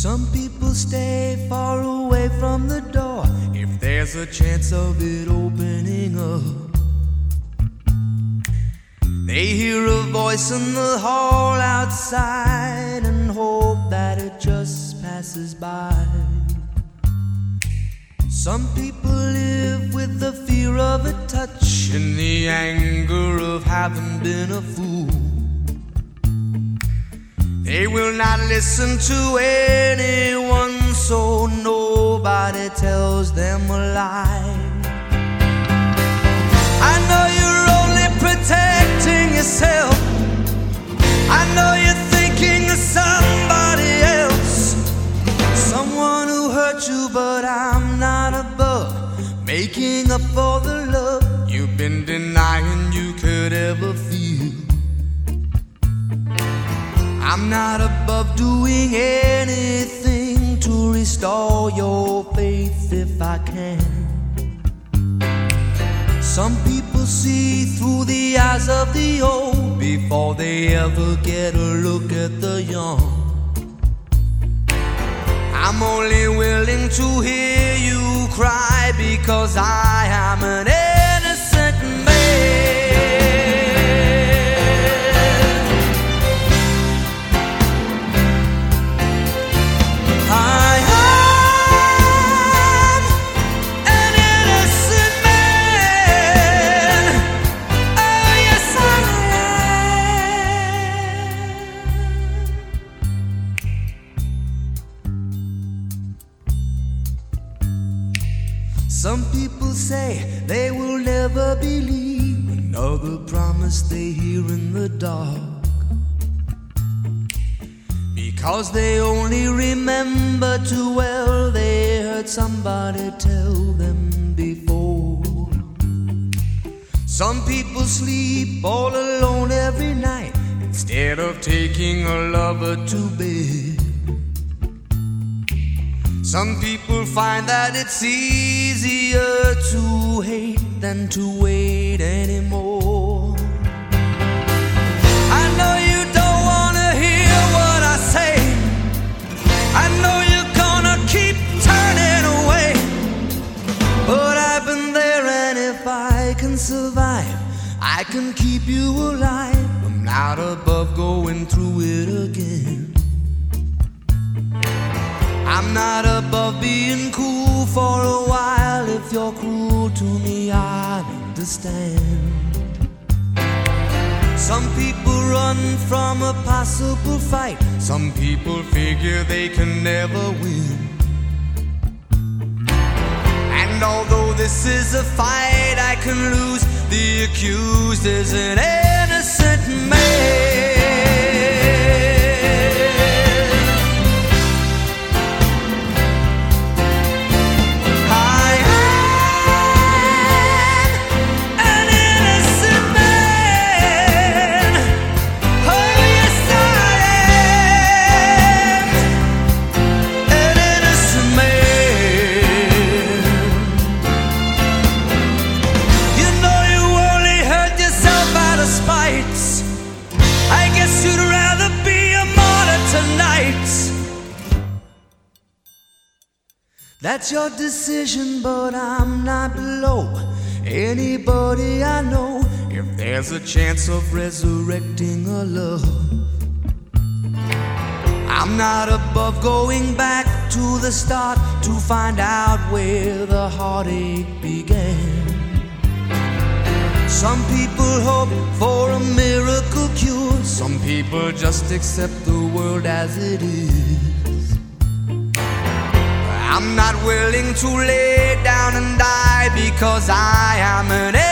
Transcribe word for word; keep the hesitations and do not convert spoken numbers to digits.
Some people stay far away from the door if there's a chance of it opening up. They hear a voice in the hall outside and hope that it just passes by. Some people live with the fear of a touch and the anger of having been a fool. They will not listen to anyone, so nobody tells them a lie. I know you're only protecting yourself. I know you're thinking of somebody else, someone who hurt you, but I'm not above making up for the love you've been denying you could ever feel. I'm not above doing anything to restore your faith if I can. Some people see through the eyes of the old before they ever get a look at the young. I'm only willing to hear you cry because I am an innocent man. I am an innocent man. Oh yes I am. Some people say they will never believe another promise they hear in the dark, because they only remember too well they heard somebody tell them before. Some people sleep all alone every night instead of taking a lover to bed. Some people find that it's easier to hate than to wait anymore. I know you don't wanna hear what I say. I know you're gonna keep turning away, but I've been there, and if I can survive, I can keep you alive. I'm not above going through it again. I'm not above being cool for a while. If you're cruel to me, I understand. Some people run from a possible fight. Some people figure they can never win. And although this is a fight I can lose, the accused is an innocent man. That's your decision, but I'm not below anybody I know if there's a chance of resurrecting a love. I'm not above going back to the start to find out where the heartache began. Some people hope for a miracle cure. Some people just accept the world as it is. I'm not willing to lay down and die because I am an